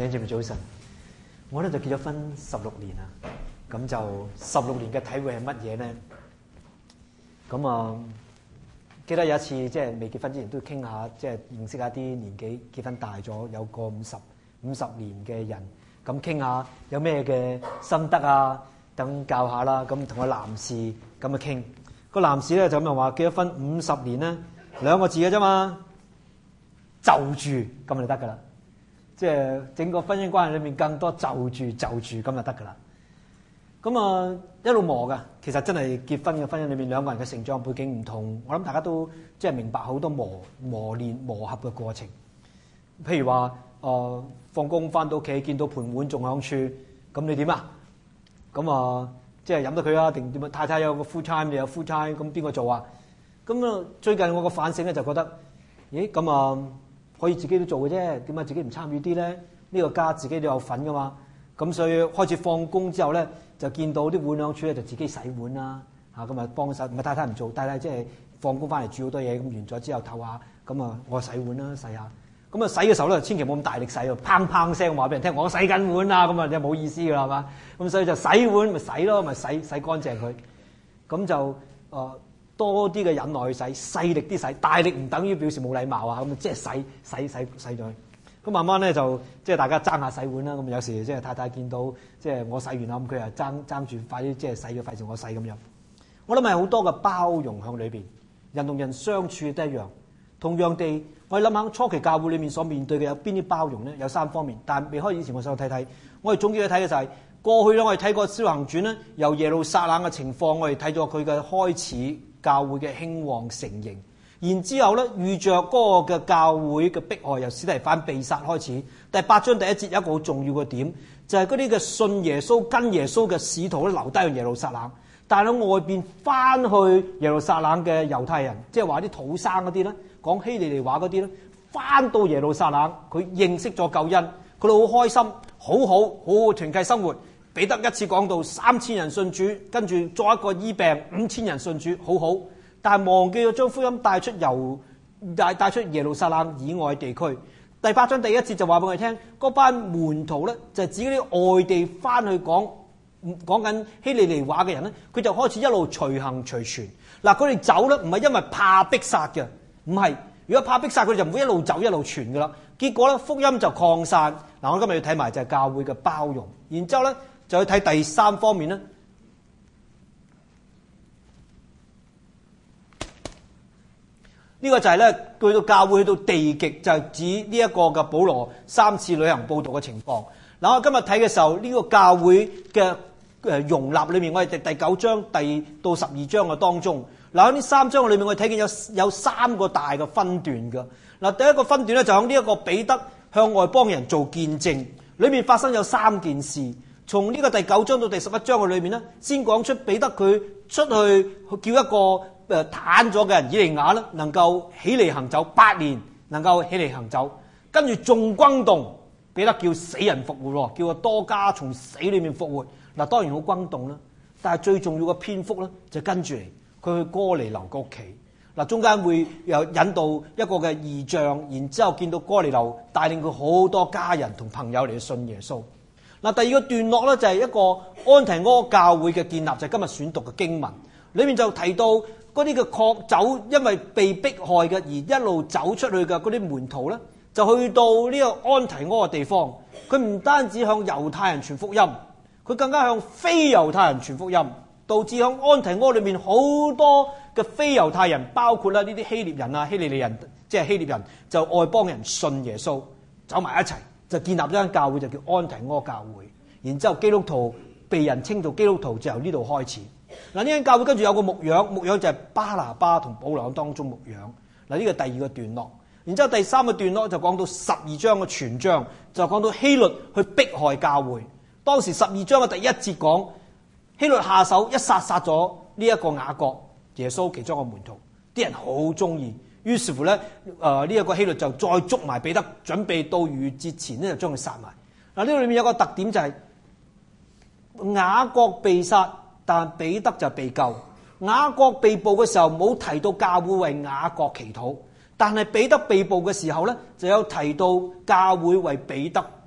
弟兄姊妹早晨，我咧就結咗婚16年啦，咁就16年嘅體會係乜嘢咧？咁記得有一次即係未結婚之前都傾下，即係認識下啲年紀結婚大咗有個50年嘅人，咁傾下有咩嘅心得啊，等教下啦。咁同個男士咁去傾，個男士咧就咁樣話結咗婚50年咧，2個字嘅啫嘛，就住咁就得噶啦。即係整個婚姻關係裏面更多就住咁就得噶啦。咁一路磨噶，其實真係結婚嘅婚姻裏面兩個人嘅成長背景唔同，我諗大家都即係明白好多磨練磨合嘅過程。譬如話放工翻到屋企見到盤碗仲響處，咁你點啊？咁即係飲得佢啊？定點啊？太太有個 full time，你有 full time，咁邊個做啊？咁最近我個反省咧就覺得，咦咁可以自己都做嘅啫，點解自己唔參與啲咧？呢個家自己都有份噶嘛。咁所以開始放工之後咧，就見到啲碗兩處咧，就自己洗碗啦。咁啊幫手，唔係太太唔做，太太即係放工翻嚟煮好多嘢，咁完咗之後唞下，咁我洗碗啦，洗下。咁洗嘅時候咧，千祈冇咁大力洗喎，砰砰聲話俾人聽，我洗緊碗啊，咁就冇意思噶啦，係嘛？咁所以就洗碗咪洗咯，咪洗乾淨佢。咁就多啲嘅忍耐去洗，細力啲洗，大力唔等於表示冇禮貌啊！咁即係洗咗佢。咁慢慢咧就即係大家爭下洗碗啦。咁有時即係太太見到即係我洗完啦，咁佢又爭住快啲即係洗咗，費事我洗咁樣。我諗係好多嘅包容向裏邊，人同人相處都一樣。同樣地，我哋諗下初期教會裏面所面對嘅有邊啲包容咧？有3方面。但係未開始以前，我想睇睇。我哋總結去睇嘅就係過去咧，我哋睇過《使徒行傳》咧，由耶路撒冷嘅情況，我哋睇咗佢嘅開始。教會嘅興旺成形，然之後咧遇着嗰個嘅教會嘅迫害，由司提反被殺開始。第8章第1節有一個好重要嘅點，就係嗰啲嘅信耶穌跟耶穌嘅使徒咧留低去耶路撒冷，但係喺外邊翻去耶路撒冷嘅猶太人，即係話啲土生嗰啲咧，講希利尼話嗰啲咧，翻到耶路撒冷，佢認識咗救恩，佢哋好開心，好好團契生活。彼得一次講到3000人信主，跟住再一個醫病5000人信主，好好。但係忘記咗將福音帶出耶路撒冷以外地區。第8章第1節就話俾我哋聽，嗰班門徒咧就係指嗰啲外地翻去講緊希利尼話嘅人咧，佢就開始一路隨行隨傳。嗱，佢哋走咧唔係因為怕逼殺嘅，唔係。如果怕逼殺，佢哋就唔會一路走一路傳噶啦。結果咧福音就擴散。嗱，我今日要睇埋就係教會嘅包容，然之後咧。就去睇第3方面咧，呢個就係咧去到教會去到地極，就係指呢一個嘅保羅3次旅行佈道嘅情況。嗱，我今日睇嘅時候，呢個教會嘅容納裏面，我哋第9章第到12章嘅當中，嗱喺呢3章裏面，我哋睇見有3個大嘅分段嘅。嗱，第一個分段咧就喺呢一個彼得向外邦人做見證，裏面發生有3件事。從呢個第9章到第11章嘅裏面咧，先講出彼得佢出去叫一個癱咗嘅人以利亞咧，能夠起嚟行走8年，能夠起嚟行走。跟住仲轟動，彼得叫死人復活，叫個多加從死裏面復活。嗱，當然好轟動啦，但係最重要嘅篇幅咧就跟住嚟，佢去哥尼流嘅屋企。嗱，中間會有引導一個嘅異象，然之後見到哥尼流帶領佢好多家人同朋友嚟信耶穌。嗱，第二個段落咧就係一個安提阿教會嘅建立，就係今日選讀嘅經文裏面就提到嗰啲嘅確走，因為被迫害嘅而一路走出去嘅嗰啲門徒咧，就去到呢個安提阿嘅地方。佢唔單止向猶太人傳福音，佢更加向非猶太人傳福音，導致向安提阿裏面好多嘅非猶太人，包括啦呢啲希臘人啊、希利尼人，即係希臘人，就外邦人信耶穌，走埋一齊。就建立咗間教會，就叫安提阿教會。然之後基督徒被人稱做基督徒，就由呢度開始。嗱，呢間教會跟住有個牧養就係巴拿巴同保羅當中牧養。嗱，呢個第2個段落。然之後第3個段落就講到12章嘅全章，就講到希律去迫害教會。當時12章嘅第1節講希律下手一殺咗呢一個雅各，耶穌其中一個門徒，啲人好中意。於是乎咧，呢一個希律就再捉埋彼得，準備到逾越節前咧就將佢殺埋。嗱，呢度裏面有個特點就係雅各被殺，但彼得就被救。雅各被捕嘅時候冇提到教會為雅各祈禱，但係彼得被捕嘅時候咧就有提到教會為彼得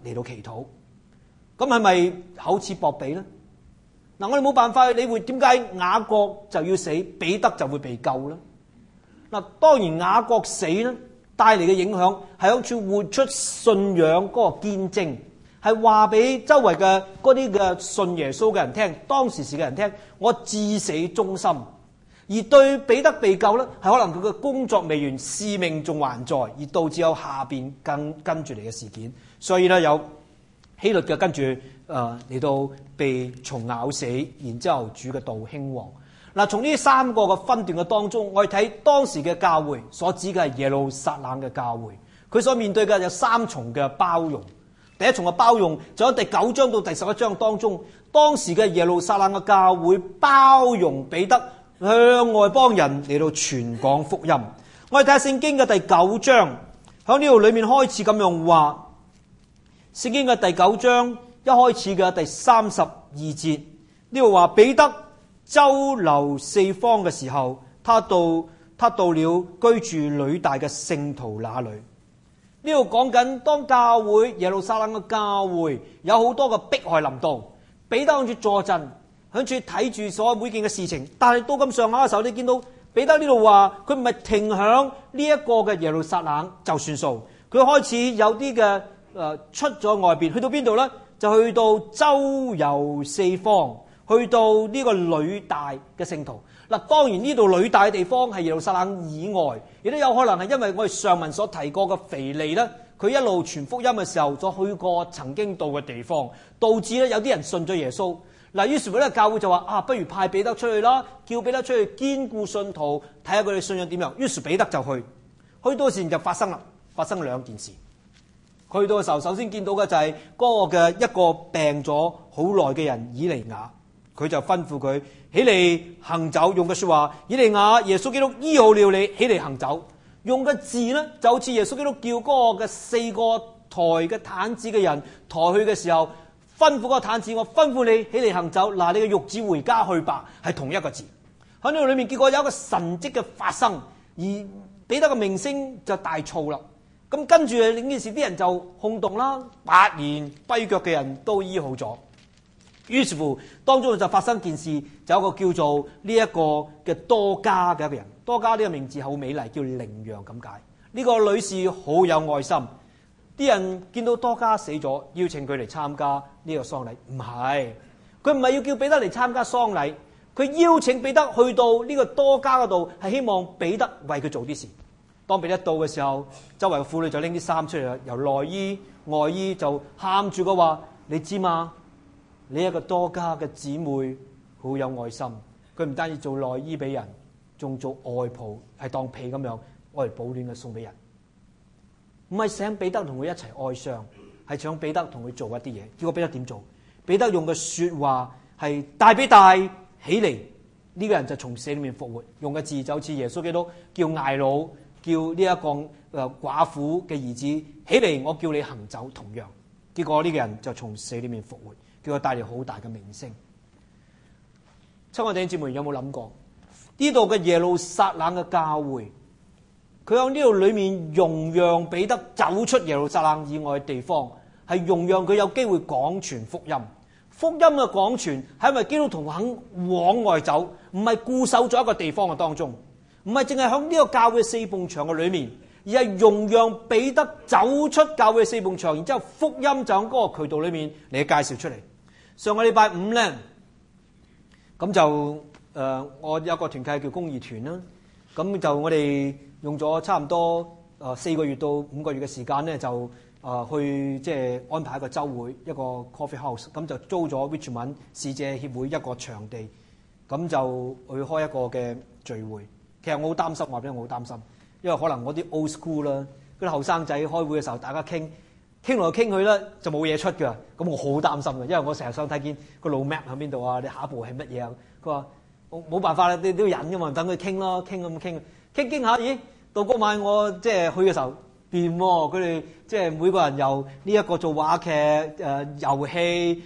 嚟到祈禱。咁係咪厚此薄彼咧？嗱，我哋冇辦法去理會點解雅各就要死，彼得就會被救咧？嗱，當然雅各死咧帶嚟嘅影響係好似活出信仰嗰個見證，係話俾周圍嘅嗰啲嘅信耶穌嘅人聽，當時時嘅人聽，我至死忠心。而對彼得被救咧，係可能佢嘅工作未完，使命仲還在，而導致有下邊跟住嚟嘅事件。所以咧有希律嘅跟住嚟到被蟲咬死，然之後主嘅道興旺。嗱，從呢三個嘅分段嘅當中，我哋睇當時嘅教會所指嘅係耶路撒冷嘅教會，佢所面對嘅有三重嘅包容。第一重嘅包容就喺第9章到第11章當中，當時嘅耶路撒冷嘅教會包容彼得向外邦人嚟到傳講福音。我哋睇下聖經嘅第9章，喺呢度裏面開始咁樣話，聖經嘅第9章一開始嘅第32節，呢度話彼得周流四方嘅時候，他到了居住呂大嘅聖徒那裏。呢度講緊當教會耶路撒冷嘅教會有好多嘅迫害臨到，彼得向住坐鎮，向住睇住所有每件嘅事情。但係到咁上下嘅時候，你見到彼得呢度話佢唔係停響呢一個嘅耶路撒冷就算數，佢開始有啲嘅出咗外邊，去到邊度呢？就去到周遊四方，去到呢個呂大嘅聖徒。嗱，當然呢度呂大嘅地方係耶路撒冷以外，亦都有可能係因為我哋上文所提過嘅腓利咧，佢一路傳福音嘅時候所去過曾經到嘅地方，導致咧有啲人信咗耶穌。嗱，於是乎咧教會就話不如派彼得出去啦，叫彼得出去堅固信徒，睇下佢哋信仰點樣。於是彼得就去到時就發生兩件事。去到嘅時候，首先見到嘅就係嗰個嘅一個病咗好耐嘅人以利亞，佢就吩咐佢起嚟行走，用嘅說話，以利亞耶穌基督醫好了你，起嚟行走。用嘅字呢，就好似耶穌基督叫嗰個嘅4個抬嘅癱子嘅人抬去嘅時候，吩咐嗰個癱子，我吩咐你起嚟行走，嗱，你嘅褥子回家去吧，係同一個字。喺呢度裏面，結果有一個神蹟嘅發生，而彼得嘅名聲就大噪啦。咁跟住另一件事，啲人就轟動啦，8年跛腳嘅人都醫好咗。於是乎當中就發生件事，就有一個叫做呢一個嘅多加嘅一個人。多加呢個名字好美麗，叫羚羊咁解。呢個女士好有愛心，啲人見到多加死咗，邀請佢嚟參加呢個喪禮。唔係，佢唔係要叫彼得嚟參加喪禮，佢邀請彼得去到呢個多加嗰度，係希望彼得為佢做啲事。當彼得到嘅時候，周圍嘅婦女就拎啲衫出嚟啦，由內衣外衣就喊住嘅話，你知嘛？你一個多加嘅姊妹好有愛心，佢唔單止做內衣俾人，仲做外袍，係當被咁樣愛嚟保暖嘅送俾人。唔係想彼得同佢一齊哀傷，係想彼得同佢做一啲嘢。結果彼得點做？彼得用嘅說話係大比大起嚟，呢個人就從死裏面復活。用嘅字就好似耶穌基督叫睚魯，叫呢一個寡婦嘅兒子起嚟，我叫你行走同樣。結果呢個人就從死裏面復活，叫佢帶嚟好大嘅名聲。親愛弟兄姊妹，有冇諗過呢度嘅耶路撒冷嘅教會，佢喺呢度裏面容讓彼得走出耶路撒冷以外嘅地方，係容讓佢有機會廣傳福音。福音嘅廣傳係因為基督徒肯往外走，唔係固守咗一個地方嘅當中，唔係淨係喺呢個教會四埲牆嘅裏面，而係容讓彼得走出教會四埲牆，然之後福音就喺嗰個渠道裏面嚟介紹出嚟。上個禮拜五咧，咁就我有一個團契叫公義團啦，咁就我哋用咗差唔多4個月到5個月嘅時間咧，就去即係安排一個週會，一個 coffee house，咁就租咗 Richmond 使者協會一個場地，咁就去開一個嘅聚會。其實我好擔心，話俾我好擔心，因為可能我啲 old school 啦，嗰啲後生仔開會嘅時候，大家傾來傾去咧就冇嘢出㗎，咁我好擔心嘅，因為我成日想睇見個路 map 喺邊度啊，你下一步係乜嘢啊？佢話冇辦法啦，你都要忍㗎嘛，等佢傾咯，傾下，咦？到嗰晚我即係去嘅時候變喎，佢哋即係每個人由呢一個做話劇、遊戲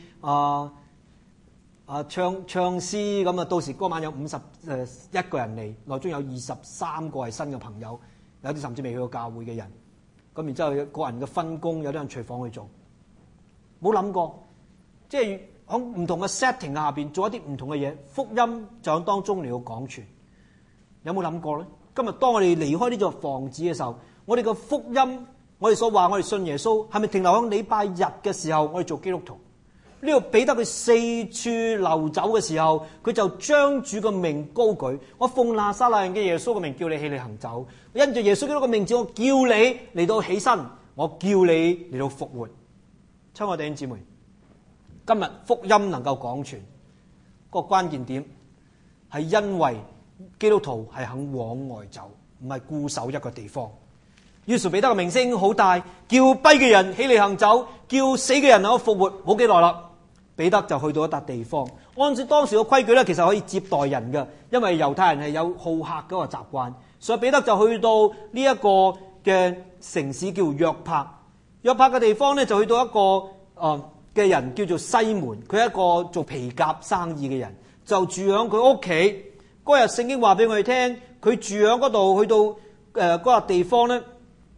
唱詩咁啊，到時嗰晚有51個人嚟，內中有23個係新嘅朋友，有啲甚至未去過教會嘅人。咁然之後個人嘅分工，有啲人廚房去做， 冇諗過，即係喺唔同嘅 setting 下邊做一啲唔同嘅嘢，福音就喺當中嚟到講傳。有冇諗過咧？今日當我哋離開呢座房子嘅時候，我哋嘅福音，我哋所話我哋信耶穌，係咪停留喺禮拜日嘅時候我哋做基督徒？呢個彼得佢四處流走嘅時候，佢就將主嘅名高舉。我奉拿撒勒人嘅耶穌嘅名叫你起嚟行走，因住耶穌基督嘅名字，我叫你嚟到起身，我叫你嚟到復活。親愛弟兄姊妹，今日福音能夠廣傳，個關鍵點係因為基督徒係肯往外走，唔係固守一個地方。於是彼得嘅名聲好大，叫跛嘅人起嚟行走，叫死嘅人能夠復活。冇幾耐啦，彼得就去到一笪地方。按照當時嘅規矩咧，其實可以接待人嘅，因為猶太人係有好客嗰個習慣，所以彼得就去到呢一個嘅城市叫約帕。約帕嘅地方咧，就去到一個嘅人叫做西門，佢係一個做皮革生意嘅人，就住喺佢屋企。嗰日聖經話俾我哋聽，佢住喺嗰度，去到嗰個地方咧，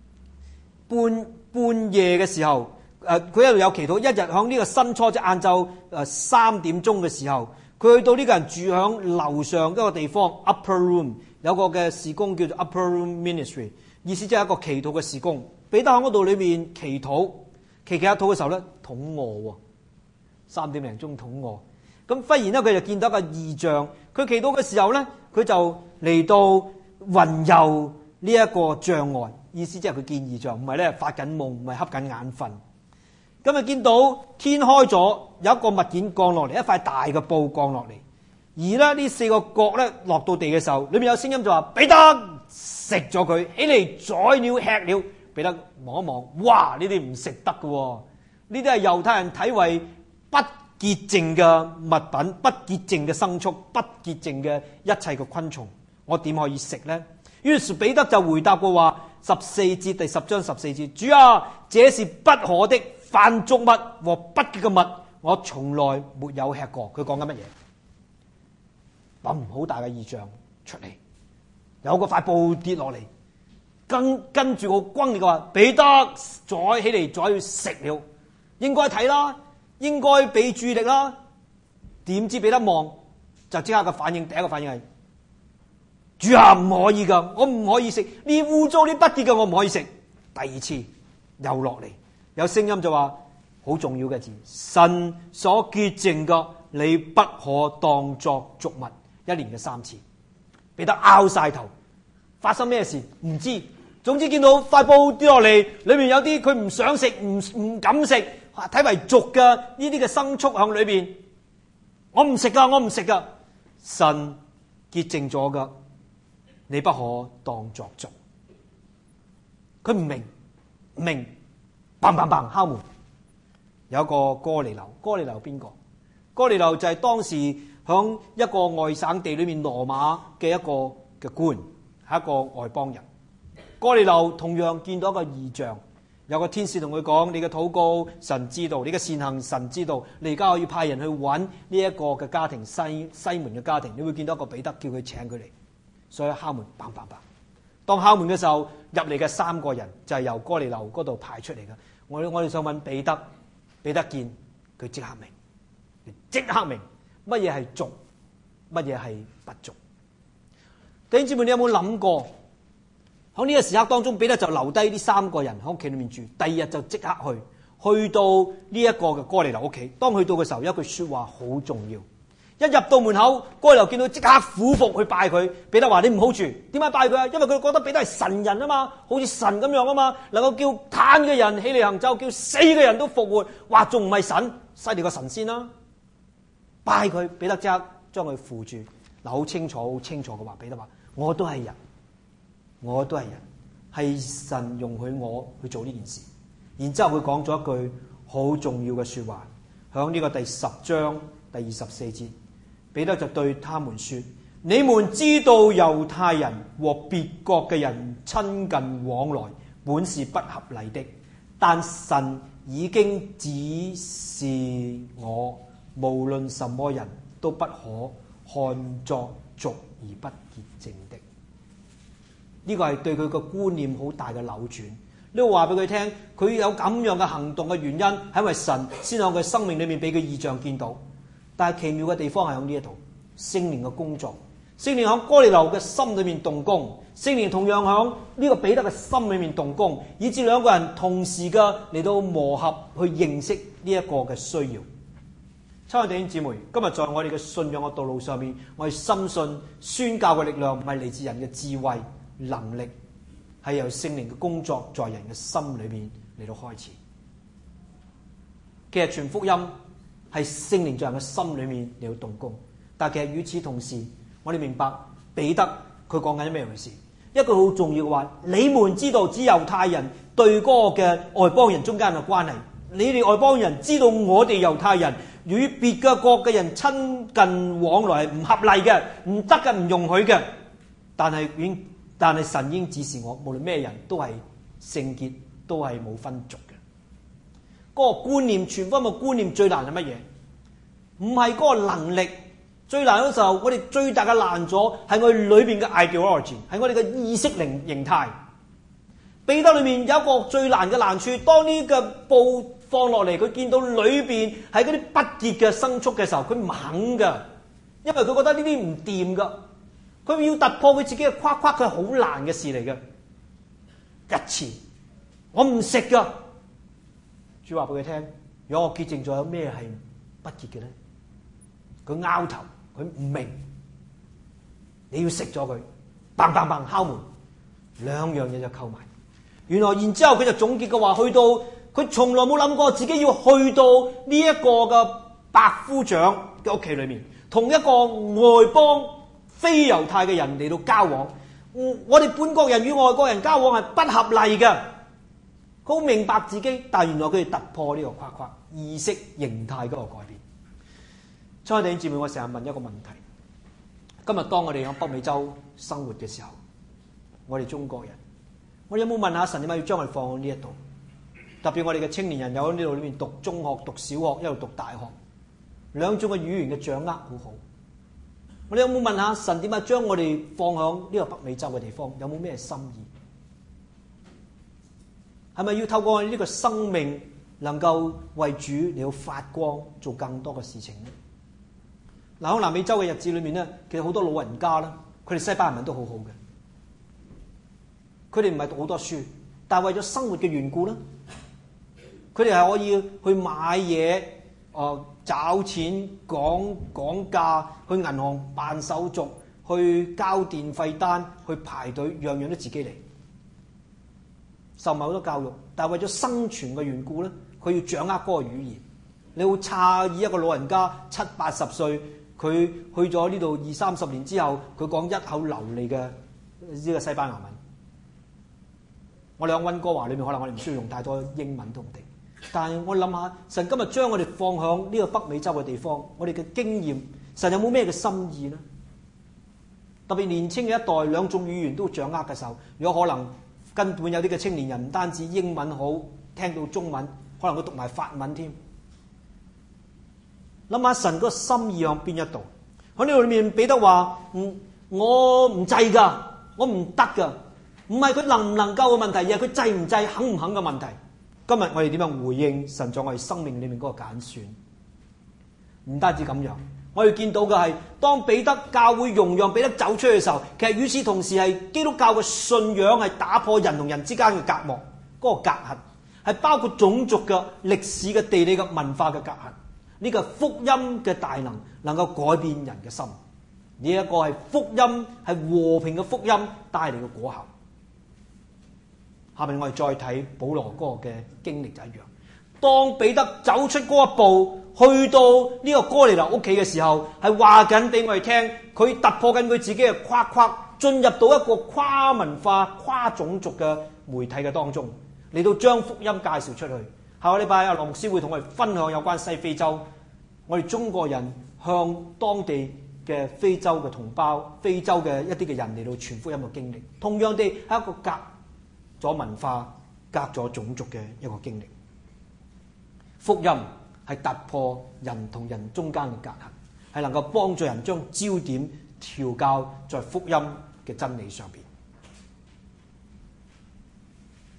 半夜嘅時候，佢一路有祈禱。一日響呢個新初，即係晏晝3點鐘嘅時候，佢去到呢個人住響樓上一個地方 Upper Room， 有個嘅事工叫做 Upper Room Ministry， 意思即係一個祈禱嘅事工。彼得喺嗰度裏面祈禱，祈下禱嘅時候咧，肚餓喎，3點零鐘肚餓。咁忽然咧，佢就見到一個異象。佢祈禱嘅時候咧，佢就嚟到雲遊呢一個障礙，意思即係佢見異象，唔係咧發緊夢，唔係瞌緊眼瞓。咁啊見到天開咗，有一個物件降落嚟，一塊大嘅布降落嚟。而咧呢4個角咧落到地嘅時候，裏面有聲音就話：彼得，食咗佢，起嚟宰了吃了。彼得望一望，哇！呢啲唔食得㗎，呢啲係猶太人睇為不潔淨嘅物品，不潔淨嘅牲畜，不潔淨嘅一切嘅昆蟲，我點可以食呢？於是彼得就回答過話，14節第10章14節，主啊，這是不可的，凡俗物和不潔嘅物，我從來沒有吃過。佢講緊乜嘢？咁好大嘅異象出嚟，有個塊布跌落嚟，跟住個轟烈嘅話，彼得宰起嚟，宰去食了，應該睇啦，應該俾注意力啦。點知彼得望就即刻嘅反應，第一個反應係：主啊，唔可以噶，我唔可以食，呢污糟呢不潔嘅我唔可以食。第二次又落嚟，有聲音就話好重要嘅字：神所潔淨嘅，你不可當作俗物。一連嘅3次，彼得拗晒頭，發生咩事唔知。總之見到塊布跌落嚟，裏面有啲佢唔想食，唔敢食，睇為俗嘅呢啲嘅牲畜喺裏邊。我唔食噶，我唔食噶。神潔淨咗噶，你不可當作俗。佢唔明，砰砰砰敲門。有一個哥尼流，哥尼流邊個？哥尼流就係當時響一個外省地裏面羅馬嘅一個嘅官，係一個外邦人。哥尼流同樣見到一個異象，有個天使同佢講：你嘅禱告神知道，你嘅善行神知道，你而家可以派人去揾呢一個嘅家庭，西門嘅家庭。你會見到一個彼得，叫佢請佢嚟。所以敲門，砰砰砰。當敲門嘅時候，入嚟嘅3個人就係由哥尼流嗰度派出嚟嘅。我哋想揾彼得，彼得見佢即刻明，即刻明乜嘢係俗，乜嘢係不俗。弟兄姊妹，你有冇諗過？喺呢個時刻當中，彼得就留低呢3個人喺屋企裏面住。第2日就即刻去到呢一個嘅哥尼流屋企。當去到嘅時候，有一句說話好重要。一入到門口，哥尼流見到即刻俯伏去拜佢。彼得話：你唔好住，點解拜佢啊？因為佢覺得彼得係神人啊嘛，好似神咁樣啊嘛，能夠叫癱嘅人起嚟行走，叫死嘅人都復活。話仲唔係神？犀利過神仙啦！拜佢，彼得即刻將佢扶住。嗱，好清楚嘅話，彼得話：我都係人。我都係人，係神容許我去做呢件事。然之後佢講咗一句好重要嘅說話，響呢個第10章第24節，彼得就對他們說：你們知道猶太人和別國嘅人親近往來本是不合理的，但神已經指示我，無論什麼人都不可看作俗而不潔淨的。呢個係對佢個觀念好大嘅扭轉。 你要話俾佢聽，佢有咁樣嘅行動嘅原因係因為神先喺佢生命裏面俾佢異象見到。但係奇妙嘅地方係喺呢一度，聖靈嘅工作，聖靈喺哥尼流嘅心裏面動工，聖靈同樣喺呢個彼得嘅心裏面動工，以致兩個人同時嘅嚟到磨合去認識呢一個嘅需要。親愛弟兄姊妹，今日在我哋嘅信仰嘅道路上面，我哋深信宣教嘅力量唔係嚟自人嘅智慧能力，係由聖靈嘅工作在人嘅心裏面嚟到開始。其實傳福音係聖靈在人嘅心裏面嚟到動工，但其實與此同時，我哋明白彼得佢講緊咩回事？一句好重要嘅話，你們知道只猶太人對嗰個嘅外邦人中間嘅關係，你哋外邦人知道我哋猶太人與別嘅國嘅人親近往來係唔合例嘅，唔得嘅，唔容許嘅。但係神已經指示我，無論咩人都係聖潔，都係冇分族嘅。嗰個觀念，傳福音嘅觀念最難係乜嘢？唔係嗰個能力，最難嘅時候，我哋最大嘅難阻係我哋裏邊嘅 ideology， 係我哋嘅意識形態。彼得裏面有一個最難嘅難處，當呢個布放落嚟，佢見到裏邊係嗰啲不潔嘅牲畜嘅時候，佢唔肯噶，因為佢覺得呢啲唔掂噶，佢要突破佢自己嘅框框，佢係好難嘅事嚟嘅。一次，我唔食噶，主話俾佢聽，如果我潔淨咗，有咩係不潔嘅咧？佢拗頭，佢唔明，你要食咗佢，砰砰砰敲門，兩樣嘢就扣埋。原來然之後佢就總結嘅話，去到佢從來冇諗過自己要去到呢一個嘅百夫長嘅屋企裏面，同一個外邦非猶太嘅人嚟到交往。我哋本國人與外國人交往係不合例嘅。佢好明白自己，但原來佢哋突破呢個框框，意識形態嗰個改變。親愛弟兄姊妹，我成日問一個問題：今日當我哋喺北美洲生活嘅時候，我哋中國人，我哋有冇問下神點解要將我哋放喺呢一度？特別我哋嘅青年人有喺呢度裏面讀中學、讀小學，一路讀大學，兩種嘅語言嘅掌握好好。我哋有冇問下神點解將我哋放喺呢個北美洲嘅地方？有冇咩心意？係咪要透過我哋呢個生命，能夠為主嚟到發光，做更多嘅事情呢？嗱，喺南美洲嘅日子裏面咧，其實好多老人家啦，佢哋西班牙文都好好嘅，佢哋唔係讀好多書，但係為咗生活嘅緣故咧，佢哋係可以去買嘢，找錢、講價，去銀行辦手續，去交電費單，去排隊，樣樣都自己嚟，受埋好多教育，但係為咗生存嘅緣故咧，佢要掌握嗰個語言。你會詫異一個老人家70-80歲，佢去咗呢度20-30年之後，佢講一口流利嘅呢個西班牙文。我哋喺溫哥華裏面，可能我哋唔需要用太多英文都唔定。但係我諗下，神今日將我哋放響呢個北美洲嘅地方，我哋嘅經驗，神有冇咩嘅心意呢？特別年輕嘅一代，兩種語言都掌握嘅時候，如果可能根本有啲嘅青年人唔單止英文好，聽到中文，可能佢讀埋法文添。諗下神嗰個心意喺邊一度？喺呢度裏面彼得話：我唔制㗎，我唔得㗎。唔係佢能唔能夠嘅問題，而係佢制唔制、肯唔肯嘅問題。今日我哋點樣回應神在我哋生命裏面嗰個揀選？唔單止咁樣，我哋見到嘅係當彼得教會容讓彼得走出去嘅時候，其實與此同時係基督教嘅信仰係打破人同人之間嘅隔膜，嗰個隔閡係包括種族嘅、歷史嘅、地理嘅、文化嘅隔閡。呢個福音嘅大能夠改變人嘅心。呢一個係福音，係和平嘅福音帶嚟嘅果效。下面我哋再睇保羅嗰個嘅經歷就一樣。當彼得走出嗰一步，去到呢個哥尼流屋企嘅時候，係話緊俾我哋聽，佢突破緊佢自己嘅框框，進入到一個跨文化、跨種族嘅媒體嘅當中，嚟到將福音介紹出去。下個禮拜阿羅牧師會同我哋分享有關西非洲，我哋中國人向當地嘅非洲嘅同胞、非洲嘅一啲嘅人嚟到傳福音嘅經歷。同樣地係一個隔咗文化、隔咗種族嘅一個經歷。福音係突破人同人中間嘅隔閡，係能夠幫助人將焦點調校在福音嘅真理上邊。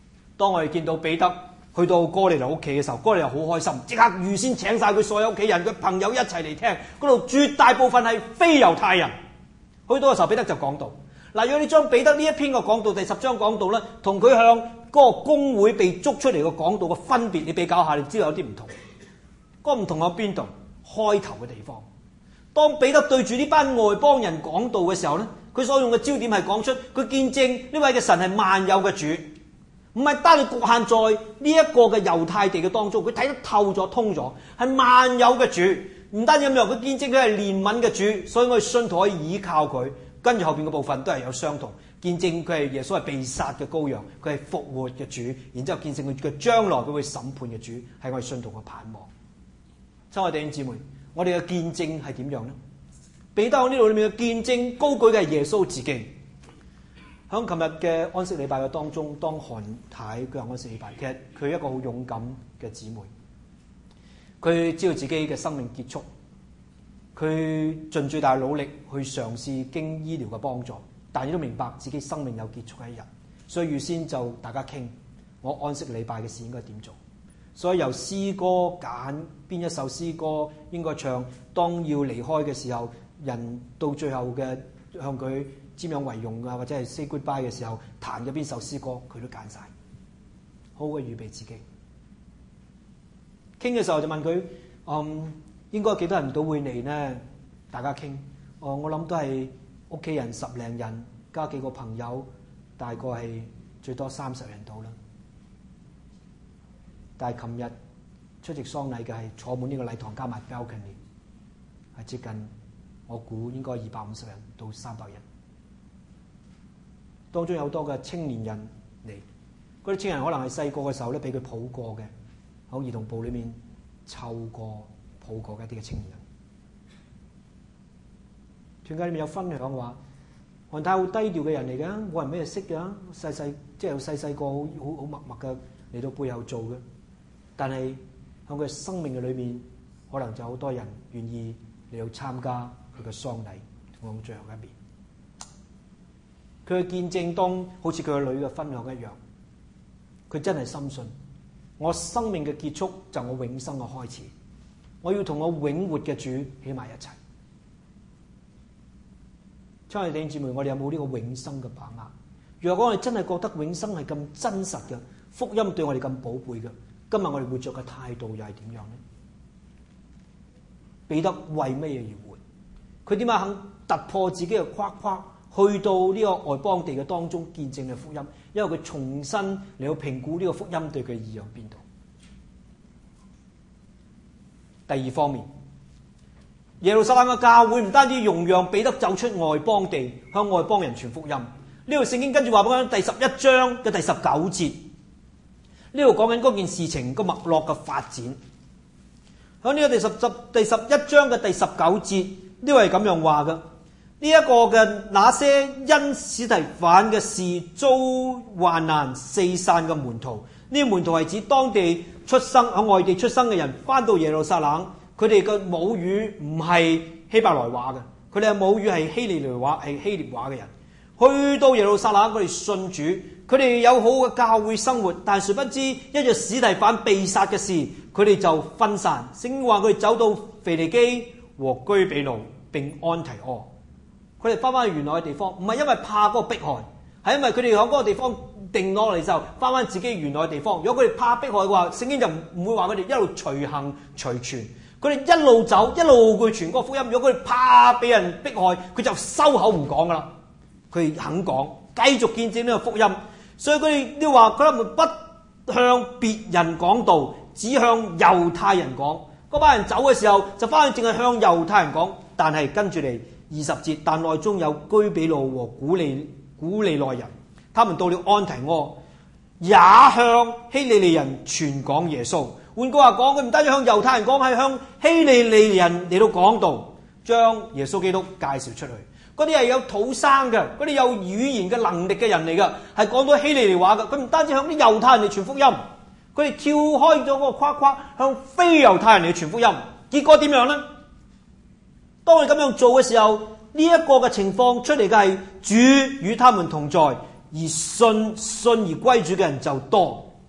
當我哋見到彼得去到哥尼流屋企嘅時候，哥尼流好開心，即刻預先請晒佢所有屋企人、佢朋友一齊嚟聽。嗰度絕大部分係非猶太人。去到嘅時候，彼得就講道。嗱，如果你將彼得呢一篇嘅講道第10章講道咧，同佢向嗰個公會被捉出嚟嘅講道嘅分別，你比較下，你知道有啲唔同。嗰個唔同喺邊度？開頭嘅地方。當彼得對住呢班外邦人講道嘅時候咧，佢所用嘅焦點係講出佢見證呢位嘅神係萬有嘅主，唔係單係局限在呢一個嘅猶太地嘅當中，佢睇得透咗、通咗，係萬有嘅主。唔單止咁樣，佢見證佢係憐憫嘅主，所以我哋信徒可以倚靠佢。跟住後邊嘅部分都係有相同，見證佢係耶穌係被殺嘅羔羊，佢係復活嘅主，然之後見證佢嘅將來佢會審判嘅主，係我哋信徒嘅盼望。親愛弟兄姊妹，我哋嘅見證係點樣呢？彼得喺呢度裏面嘅見證高舉嘅係耶穌自己。喺琴日嘅安息禮拜嘅當中，當韓太舉行安息禮拜，其實佢係一個好勇敢嘅姊妹，佢知道自己嘅生命結束。佢盡最大努力去嘗試經醫療嘅幫助，但亦都明白自己生命有結束嘅一日，所以預先就大家傾我安息禮拜嘅事應該點做。所以由詩歌揀邊一首詩歌應該唱，當要離開嘅時候，人到最後嘅向佢瞻仰遺容啊，或者係 say goodbye 嘅時候彈嘅邊首詩歌，佢都揀晒，好嘅預備自己。傾嘅時候就問佢應該幾多人都會嚟呢？大家傾。我諗都係屋企人10零人，加幾個朋友，大概係最多30人到啦。但係琴日出席喪禮嘅係坐滿呢個禮堂加埋 balcony， 係接近我估應該250人到300人。當中有好多嘅青年人嚟，嗰啲青年人可能係細個嘅時候咧俾佢抱過嘅，喺兒童部裏面湊過。抱過嘅一啲嘅青年人，團契裏面有分享話，韓太好低調嘅人嚟㗎，冇人咩識㗎，細即係細個好默默嘅嚟到背後做嘅，但係喺佢生命嘅裏面，可能就好多人願意嚟到參加佢嘅喪禮同最後一面。佢嘅見證當好似佢個女嘅分享一樣，佢真係深信我生命嘅結束就我永生嘅開始。我要同我永活嘅主起埋一齊。親愛的弟兄姊妹，我哋有冇呢個永生嘅把握？若果我哋真係覺得永生係咁真實嘅，福音對我哋咁寶貝嘅，今日我哋活着嘅態度又係點樣呢？彼得為乜嘢而活？佢點解肯突破自己嘅框框，去到呢個外邦地嘅當中見證嘅福音？因為佢重新嚟到評估呢個福音對佢嘅意義喺邊度。第二方面，耶路撒冷嘅教會唔單止容讓彼得走出外邦地，向外邦人傳福音。呢度聖經跟住話俾我聽第11章嘅第19節，呢度講緊嗰件事情個脈絡嘅發展。喺呢個第11章嘅第19節，呢度係咁樣話嘅。呢一個嘅那些因司提反嘅事遭患難四散嘅門徒，呢個門徒係指當地出生喺外地出生嘅人，翻到耶路撒冷，佢哋嘅母語唔係希伯來話嘅，佢哋嘅母語係希利尼話，係希臘話嘅人。去到耶路撒冷，佢哋信主，佢哋有好嘅教會生活，但係殊不知因着司提反被殺嘅事，佢哋就分散。聖經話佢哋走到腓尼基和居比路並安提阿，佢哋翻去原來嘅地方，唔係因為怕嗰個迫害，係因為佢哋喺嗰個地方定落嚟，就翻翻自己原來嘅地方。如果佢哋怕迫害嘅話，聖經就唔會話佢哋一路隨行隨傳，佢哋一路走一路去傳嗰個福音。如果佢哋怕俾人迫害，佢就收口唔講噶啦。佢肯講，繼續見證呢個福音。所以佢哋都話佢哋不向別人講道，只向猶太人講。嗰班人走嘅時候就翻去淨係向猶太人講，但係跟住嚟20節，但內中有居比路和古利奈人，他們到了安提阿，也向希利尼人傳講耶穌。換句話講，佢唔單止向猶太人講，係向希利尼人嚟到講道，將耶穌基督介紹出去。嗰啲係有土生嘅，嗰啲有語言嘅能力嘅人嚟嘅，係講到希利尼話嘅。佢唔單止向啲猶太人嚟傳福音，佢哋跳開咗嗰個框框，向非猶太人嚟傳福音。結果點樣呢？當佢咁樣做嘅時候，呢一個嘅情況出嚟嘅係主與他們同在，而信而歸主嘅人就多。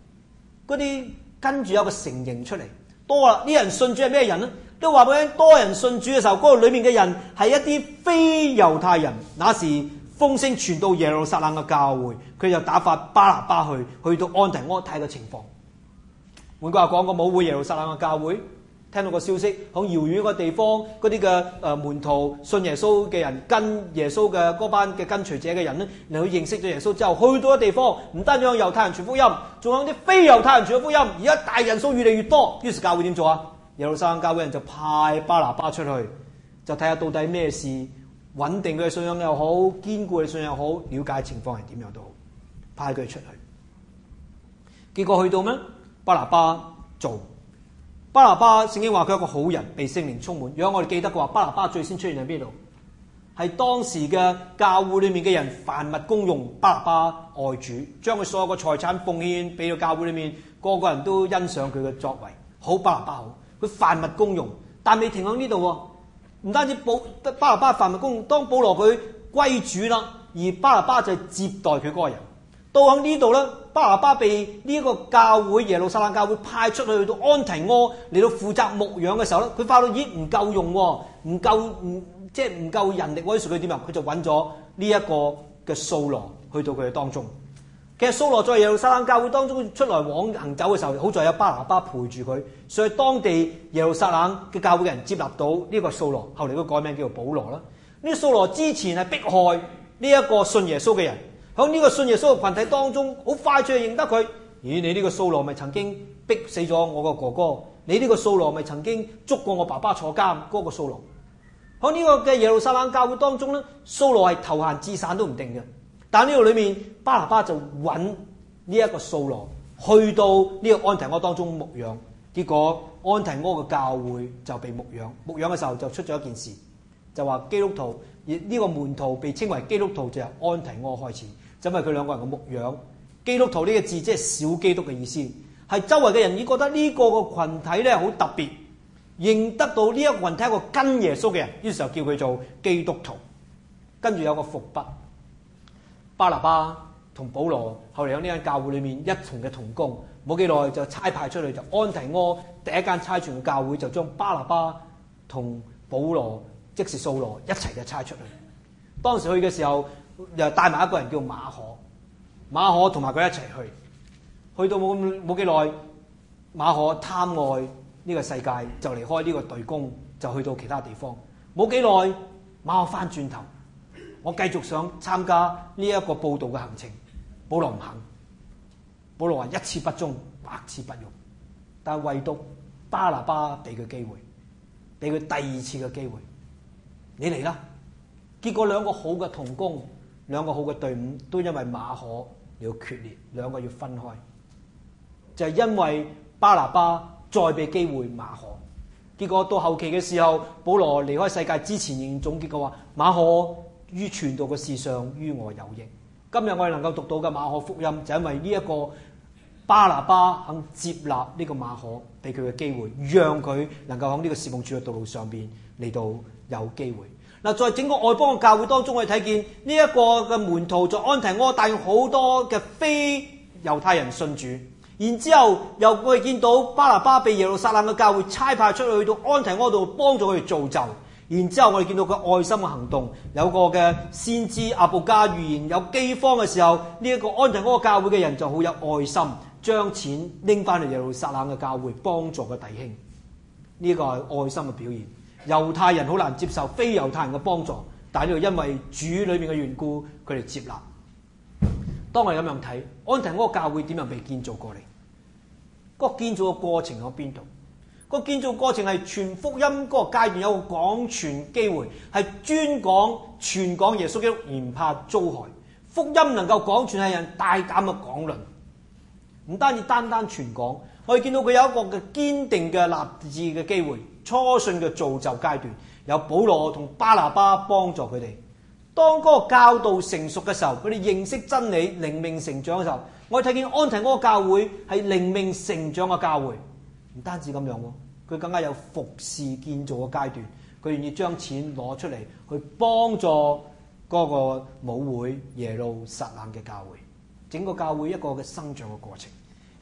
嗰啲跟住有個成形出嚟，多啦。呢人信主係咩人呢？都話俾你聽，多人信主嘅時候，嗰個裏面嘅人係一啲非猶太人。那時風聲傳到耶路撒冷嘅教會，佢就打發巴拿巴去到安提阿睇個情況。換句話講，個母會耶路撒冷嘅教會聽到個消息，喺遙遠個地方嗰啲嘅門徒信耶穌嘅人，跟耶穌嘅嗰班嘅跟隨者嘅人咧，嚟去認識咗耶穌之後，去到個地方，唔單止向猶太人傳福音，仲有啲非猶太人傳福音。而家大人數越嚟越多，於是教會點做啊？耶路撒冷教會人就派巴拿巴出去，就睇下到底咩事，穩定佢嘅信仰又好，堅固佢嘅信仰又好，了解情況係點樣都好，派佢出去。結果去到咩？巴拿巴做。巴拿巴聖經話佢係一個好人，被聖靈充滿。如果我哋記得嘅話，巴拿巴最先出現喺邊度？係當時嘅教會裏面嘅人凡物公用，巴拿巴愛主，將佢所有嘅財產奉獻俾到教會裏面，個個人都欣賞佢嘅作為。好，巴拿巴好，佢凡物公用，但未停喺呢度喎。唔單止巴拿巴凡物公用，當保羅佢歸主啦，而巴拿巴就接待佢嗰個人。到喺呢度咧，巴拿巴被呢一個教會耶路撒冷教會派出去到安提阿嚟到負責牧養嘅時候咧，佢發覺咦唔夠用喎，唔夠人力喎，於是佢點啊？佢就揾咗呢一個嘅掃羅去到佢哋當中。其實掃羅在耶路撒冷教會當中出來往行走嘅時候，好在有巴拿巴陪住佢，所以當地耶路撒冷嘅教會嘅人接納到呢個掃羅，後嚟都改名叫做保羅啦。呢個掃羅之前係迫害呢一個信耶穌嘅人。喺呢個信耶穌嘅群體當中，好快脆就認得佢。咦，你呢個掃羅咪曾經逼死咗我個哥哥？你呢個掃羅咪曾經捉過我爸爸坐監嗰個掃羅？喺呢個嘅耶路撒冷教會當中咧，掃羅係投閒置散都唔定嘅。但呢度裏面，巴拿巴就揾呢一個掃羅去到呢個安提阿當中牧養。結果安提阿嘅教會就被牧養。牧養嘅時候就出咗一件事，就話基督徒呢個門徒被稱為基督徒就由安提阿開始。因為佢兩個人嘅牧養，基督徒呢個字即係小基督嘅意思，係周圍嘅人已經覺得呢個個群體咧好特別，認得到呢一個群體係一個跟耶穌嘅人，於是就叫佢做基督徒。跟住有個伏筆，巴拿巴同保羅後嚟喺呢間教會裏面一同嘅同工，冇幾耐就差派出去，就安提阿第一間差傳嘅教會就將巴拿巴同保羅即是掃羅一齊嘅差出去。當時去嘅時候，又帶埋一個人叫馬可同埋佢一齊去到冇幾耐，馬可貪愛呢個世界，就離開呢個隊工，就去到其他地方。冇幾耐，馬可翻轉頭，我繼續想參加呢一個佈道嘅行程，保羅唔肯。保羅話一次不忠，百次不容。但係唯獨巴拿巴俾佢機會，俾佢第二次嘅機會，你嚟啦。結果兩個好嘅同工，兩個好嘅隊伍都因為馬可要決裂，兩個要分開，就係因為巴拿巴再俾機會馬可。結果到後期嘅時候，保羅離開世界之前，仍然總結嘅話：馬可於傳道嘅事上於我有益。今日我哋能夠讀到嘅馬可福音，就因為呢一個巴拿巴肯接納呢個馬可，俾佢嘅機會，讓佢能夠喺呢個侍奉主嘅道路上邊嚟到有機會。嗱，在整個外邦嘅教會當中，我哋睇見呢一個嘅門徒在安提阿帶領好多嘅非猶太人信主，然之後又我哋見到巴拿巴被耶路撒冷嘅教會差派出去到安提阿度幫助佢哋造就，然之後我哋見到佢愛心嘅行動，有個嘅先知阿布加預言有饑荒嘅時候，呢一個安提阿教會嘅人就好有愛心，將錢拎翻嚟耶路撒冷嘅教會幫助嘅弟兄，呢個係愛心嘅表現。猶太人好難接受非猶太人嘅幫助，但係呢度因為主裏面嘅緣故，佢哋接納。當我哋咁樣睇，安提阿教會點樣被建造過嚟？個建造嘅過程喺邊度？個建造過程係傳福音嗰個階段有個廣傳機會，係專講傳講耶穌基督而唔怕遭害。福音能夠廣傳係人大膽嘅講論，唔單止單傳講。我哋見到佢有一個嘅堅定嘅立志嘅機會，初信嘅造就階段，有保羅同巴拿巴幫助佢哋。當嗰個教導成熟嘅時候，佢哋認識真理、靈命成長嘅時候，我哋睇見安提阿教會係靈命成長嘅教會。唔單止咁樣喎，佢更加有服侍建造嘅階段，佢願意將錢攞出嚟去幫助嗰個母會耶路撒冷嘅教會，整個教會一個嘅生長嘅過程。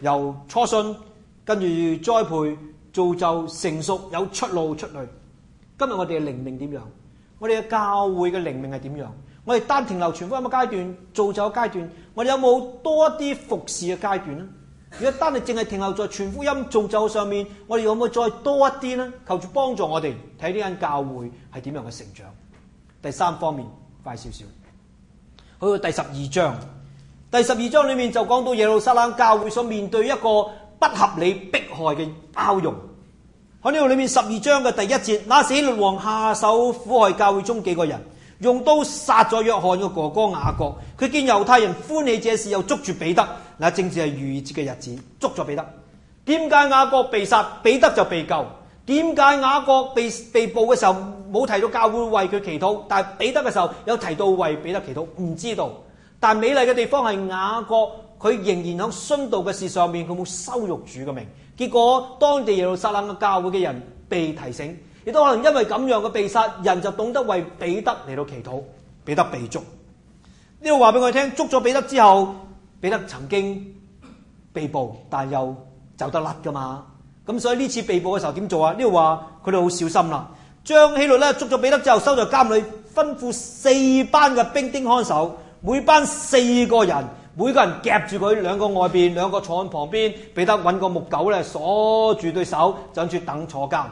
由初信跟住栽培造就成熟，有出路出去。今日我哋嘅靈命點樣？我哋嘅教會嘅靈命係點樣？我哋單停留傳福音嘅階段，造就嘅階段，我哋有冇多一啲服侍嘅階段呢？如果單係淨係停留在傳福音造就上面，我哋有冇再多一啲呢？求主幫助我哋睇呢間教會係點樣嘅成長。第三方面，快少少，去到第12章。第12章裏面就講到耶路撒冷教會所面對一個不合理迫害嘅包容。喺呢度裏面12章嘅第1節，那時希律王下手苦害教會中幾個人，用刀殺咗約翰嘅哥哥雅各。佢見猶太人歡喜這事，又捉住彼得。嗱，正是係逾越節嘅日子，捉咗彼得。點解雅各被殺，彼得就被救？點解雅各被捕嘅時候冇提到教會為佢祈禱，但係彼得嘅時候有提到為彼得祈禱？唔知道。但美麗嘅地方係雅各佢仍然喺殉道嘅事上面，佢冇羞辱主嘅名。結果當地耶路撒冷嘅教會嘅人被提醒，亦都可能因為咁樣嘅被殺，人就懂得為彼得嚟到祈禱。彼得被捉，呢度話俾我哋聽，捉咗彼得之後，彼得曾經被捕，但又走得甩噶嘛。咁所以呢次被捕嘅時候點做啊？呢度話佢哋好小心啦，將希律咧捉咗彼得之後收在監裏，吩咐4班嘅兵丁看守，每班4個人，每個人夾住佢，2個外邊，2個坐喺旁邊。彼得揾個木狗咧鎖住對手，就住等坐監。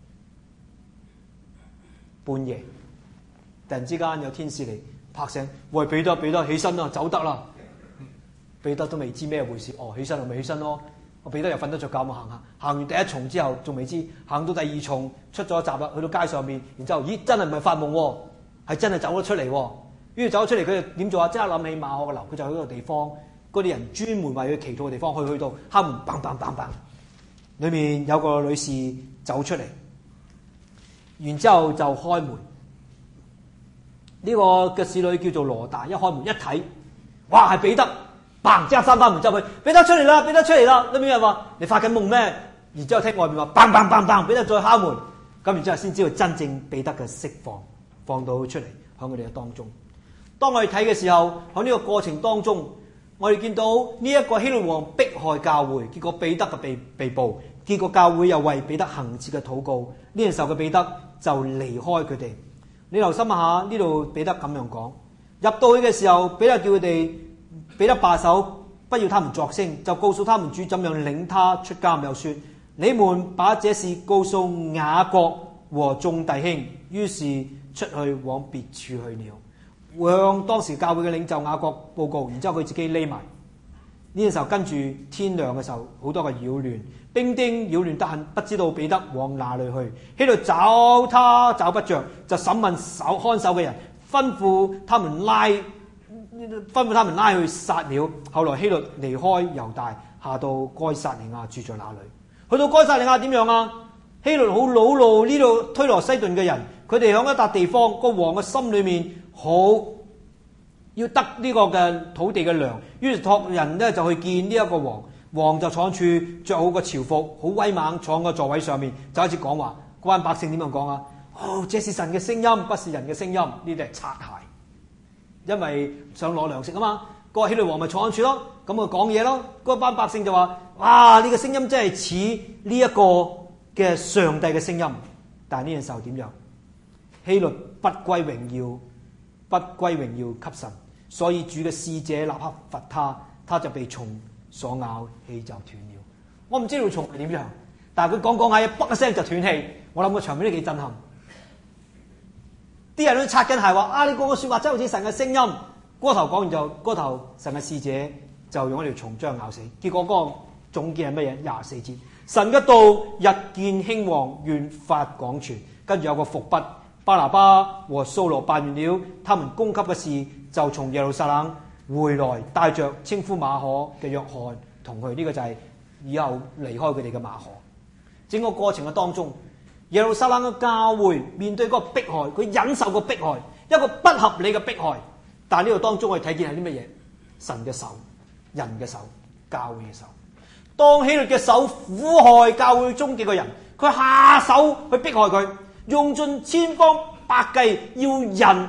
半夜突然之間有天使嚟拍醒，喂，彼得起身啦，走得啦。彼得都未知咩回事，起身咪起身咯。我彼得又瞓得着覺，我行完第一重之後仲未知，行到第2重出咗閘啦，去到街上面，然之後咦真係唔係發夢，係真係走咗出嚟。於是走咗出嚟，佢就點做啊？即刻諗起馬可嘅樓，佢就去嗰個地方，嗰啲人專門為佢祈禱嘅地方，去到敲門，砰砰砰砰，裏面有個女士走出嚟，然之後就開門。呢個嘅侍女叫做羅大，一開門一睇，哇係彼得，砰即刻閂翻門走去，彼得出嚟啦，彼得出嚟啦！裏面人話你發緊夢咩？然之後聽外面話砰砰砰砰，彼得再敲門，咁然之後先知道真正彼得嘅釋放到出嚟喺佢哋嘅當中。當我哋睇嘅時候，喺呢個過程當中，我哋見到呢一個希律王迫害教會，結果彼得嘅被捕，結果教會又為彼得恆切嘅禱告。呢個時候嘅彼得就離開佢哋。你留心一下呢度彼得咁樣講，入到去嘅時候，彼得叫佢哋，彼得罷手，不要他們作聲，就告訴他們主怎樣領他出監，又說：你們把這事告訴雅各和眾弟兄。於是出去往別處去了。向當時教會嘅領袖雅各報告，然之後佢自己匿埋。呢個時候跟住天亮嘅時候，好多嘅擾亂，兵丁擾亂得很，不知道彼得往哪裏去。希律找他找不着，就審問看守嘅人，吩咐他們拉去殺了。後來希律離開猶大，下到該撒利亞，住在那裏。去到該撒利亞點樣啊？希律好惱怒呢度推羅西頓嘅人，佢哋喺一笪地方，個王嘅心裏面好要得呢個嘅土地嘅糧，於是託人咧就去見呢一個王，王就坐處着好個朝服，好威猛，坐喺個座位上面就開始講話。嗰班百姓點樣講啊？這是神嘅聲音，不是人嘅聲音。呢啲係擦鞋，因為想攞糧食啊嘛。個希律王咪坐喺處咯，咁佢講嘢咯。嗰班百姓就話：哇！呢個聲音真係似呢一個嘅上帝嘅聲音。但係呢陣時候點樣？希律不歸榮耀給神，所以主嘅使者立刻罰他，他就被蟲所咬，氣就斷了。我唔知道蟲係點樣，但係佢講下，卜一聲就斷氣。我諗個場面都幾震撼。啲人都擦緊鞋話：你講個說話真係好似神嘅聲音。嗰頭講完就嗰頭，神嘅使者就用一條蟲將咬死。結果嗰個總結係乜嘢？24節，神嘅道日見興旺，越發廣傳。跟住有個伏筆，巴拿巴和掃羅辦完了他們供給嘅事，就從耶路撒冷回來，帶着稱呼馬可嘅約翰同佢。呢個就係以後離開佢哋嘅馬可。整個過程嘅當中，耶路撒冷嘅教會面對嗰個迫害，佢忍受個迫害，一個不合理嘅迫害。但係呢度當中我哋睇見係啲乜嘢？神嘅手、人嘅手、教會嘅手。當希律嘅手苦害教會中幾個人，佢下手去迫害佢，用盡千方百計要人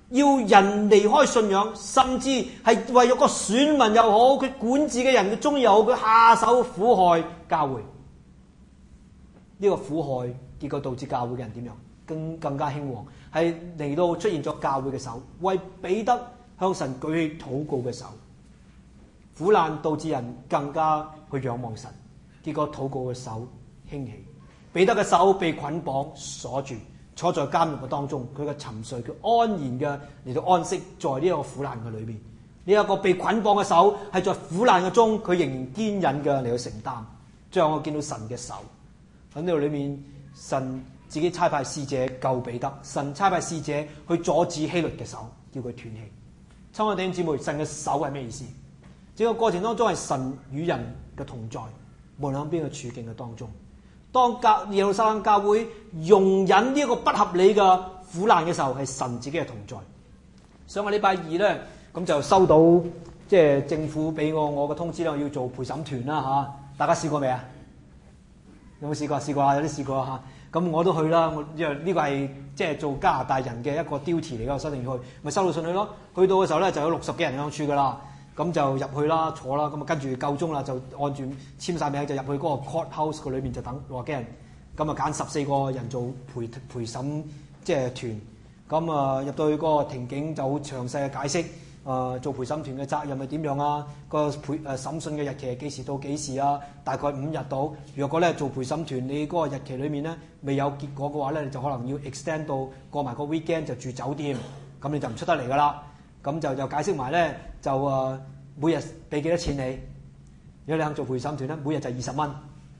要人離開信仰，甚至係為咗個選民又好，佢管治嘅人佢中意又好，佢下手苦害教會。呢個苦害結果導致教會嘅人點樣？更加興旺，係嚟到出現咗教會嘅手，為彼得向神舉起禱告嘅手。苦難導致人更加去仰望神，結果禱告嘅手興起。彼得嘅手被捆綁鎖住，坐在監獄嘅當中，佢嘅沉睡，佢安然嘅嚟到安息在呢個苦難嘅裏邊。呢一個被捆綁嘅手係在苦難嘅中，佢仍然堅忍嘅嚟到承擔。最後我見到神嘅手喺呢度裏面，神自己差派使者救彼得，神差派使者去阻止希律嘅手，叫佢斷氣。親愛弟兄姊妹，神嘅手係咩意思？整個過程當中係神與人嘅同在，無論喺邊個處境嘅當中。當耶路撒冷教會容忍呢一個不合理嘅苦難嘅時候，係神自己嘅同在。上個禮拜二咧，咁就收到即係政府俾我嘅通知啦，我要做陪審團啦嚇。大家試過未啊？有冇試過？試過啊，有啲試過嚇。咁我都去啦，因為呢個係即係做加拿大人嘅一個 duty 嚟㗎，我收定去，咪收到信去咯。去到嘅時候咧，就有60幾人喺處㗎啦。咁就入去啦，坐啦，咁啊跟住夠鐘啦，就按住簽晒名就入去嗰個 court house 個裏邊就等60幾人，咁啊揀14個人做陪審即係團，咁啊入到去嗰個庭警就好詳細嘅解釋，做陪審團嘅責任係點樣啊？個審訊嘅日期係幾時到幾時啊？大概5日到。若果咧做陪審團，你嗰個日期裏面咧未有結果嘅話咧，你就可能要 extend 到過埋個 weekend 就住酒店，咁你就唔出得嚟㗎啦。咁就解釋埋咧，就每日俾幾多錢你？如果你肯做陪審團咧，每日就20蚊。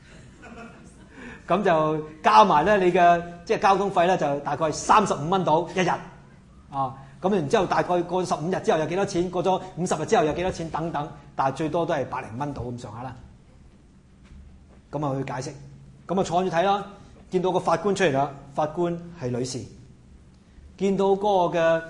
咁就加埋咧你嘅即係交通費咧，就大概35蚊到一日。啊，咁然之後大概過15日之後有幾多錢？過咗50日之後有幾多錢？等等，但係最多都係百零蚊到咁上下啦。咁啊去解釋，咁啊坐住睇啦。見到個法官出嚟啦，法官係女士。見到嗰個嘅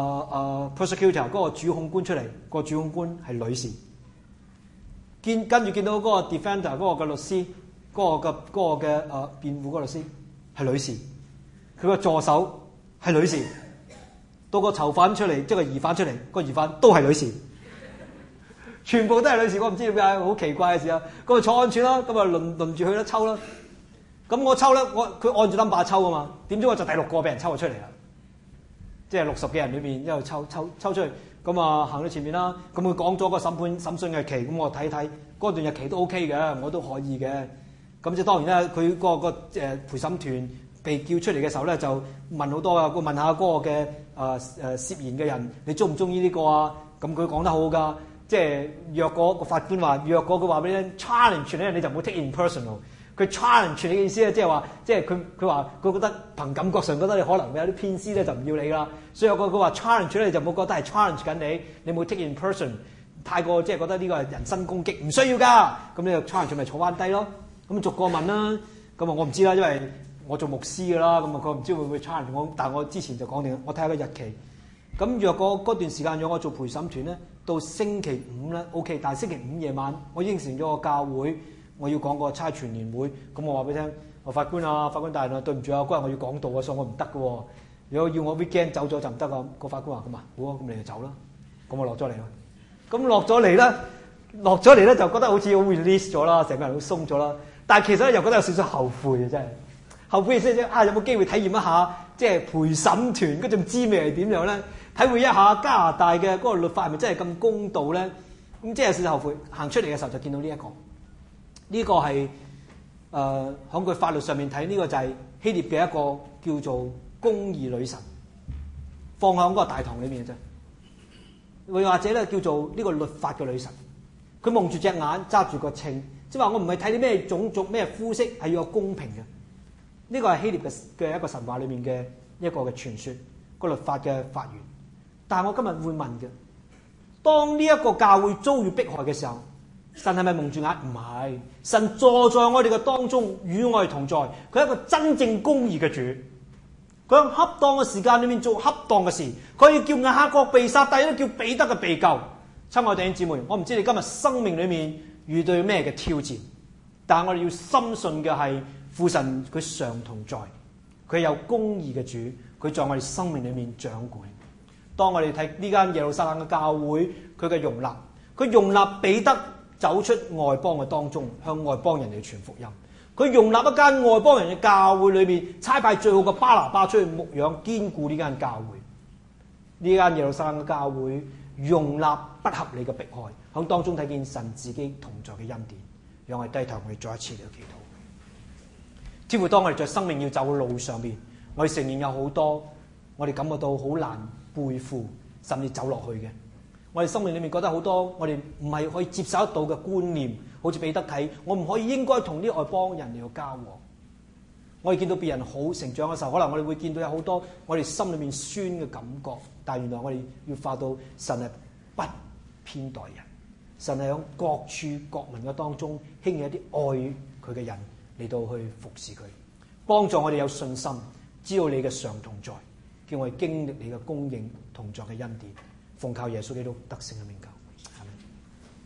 prosecutor 嗰個主控官出嚟，個主控官係女士。跟住見到嗰個 defender 嗰個嘅律師，嗰個嘅辯護嗰個律師係女士。佢個助手係女士。到個囚犯出嚟，即係個疑犯出嚟，個疑犯都係女士。全部都係女士，我唔知點解，好奇怪嘅事啊！咁啊坐安處啦，咁啊輪住去啦抽啦。咁我抽咧，佢按住 number 抽啊嘛。點知我就第6個俾人抽咗出嚟啦。即係60幾人裏面一路抽出去，咁啊行到前面啦。咁佢講咗個審訊日期，咁我睇睇嗰段日期都 OK 嘅，我都可以嘅。咁即係當然啦，佢個陪審團被叫出嚟嘅時候咧，就問好多啊，問下嗰個嘅涉嫌嘅人，你中唔中意呢個啊？咁佢講得好㗎，即係若果個法官話，若果佢話俾你聽 challenge 咧，你就唔好 take in personal。佢 challenge 你嘅意思咧，即係話，即係佢話佢覺得憑感覺上覺得你可能會有啲偏私咧，就唔要你啦。所以佢話 challenge 咧，你就冇覺得係 challenge 緊你，你冇 take in person，太過即係覺得呢個係人身攻擊，唔需要㗎。咁你就 challenge 咪坐翻低咯。咁逐個問啦。咁啊我唔知啦，因為我做牧師㗎啦。咁啊佢唔知會唔會 challenge 我，但係我之前就講定，我睇下個日期。咁若果嗰段時間讓我做陪審團咧，到星期5咧 OK， 但係星期5夜晚我應承咗個教會。我要講個差傳年會，咁我話俾你聽，法官大人啊，對唔住啊，嗰日我要講道啊，所以我唔得㗎喎。如果要我 weekend 走咗就唔得啊。個法官話咁啊，好啊，咁你就走啦。咁我落咗嚟啦。咁落咗嚟咧就覺得好似好 release 咗啦，成個人好鬆咗啦。但係其實咧又覺得有少少後悔啊，真係後悔意思有冇機會體驗一下即係陪審團嗰種滋味係點樣咧？體會一下加拿大嘅嗰個律法係咪真係咁公道咧？咁即係有少少後悔。行出嚟嘅時候就見到呢一個。呢個係喺佢法律上面睇，呢個就係希臘嘅一個叫做公義女神，放喺嗰個大堂裏面嘅啫。或者咧叫做呢個律法嘅女神，佢蒙住隻眼，揸住個秤，即係話我唔係睇你咩種族咩膚色，係要有公平嘅。呢個係希臘嘅一個神話裏面嘅一個嘅傳說，個律法嘅法源。但係我今日會問嘅，當呢一個教會遭遇迫害嘅時候，神係咪蒙住眼？唔係，神坐在我哋嘅當中，與我哋同在。佢係一個真正公義嘅主，佢喺恰當嘅時間裏面做恰當嘅事。佢要叫雅各被殺，但係都叫彼得嘅被救。親愛弟兄姊妹，我唔知你今日生命裏面遇到咩嘅挑戰，但係我哋要深信嘅係父神佢常同在，佢有公義嘅主，佢在我哋生命裏面掌管。 當我哋睇呢間耶路撒冷嘅教會，佢嘅容納，佢容納彼得走出外邦嘅當中，向外邦人嚟傳福音。佢容納一間外邦人嘅教會裏面，差派最好嘅巴拿巴出去牧養，堅固呢間教會。呢間耶路撒冷嘅教會容納不合理嘅迫害，喺當中睇見神自己同在嘅恩典。讓我哋低頭，我哋再一次嚟到祈禱。似乎當我哋在生命要走嘅路上邊，我哋承認有好多我哋感覺到好難背負，甚至走落去嘅。我哋生命裏面覺得好多我哋唔係可以接受得到嘅觀念，好似彼得睇，我唔可以應該同啲外邦人嚟到交往。我哋見到別人好成長嘅時候，可能我哋會見到有好多我哋心裏面酸嘅感覺，但原來我哋要化到神係不偏待人，神係喺各處各民嘅當中興起一啲愛佢嘅人嚟到去服侍佢，幫助我哋有信心，知道你嘅常同在，叫我哋經歷你嘅供應同在嘅恩典，奉靠耶穌基督得勝嘅名求。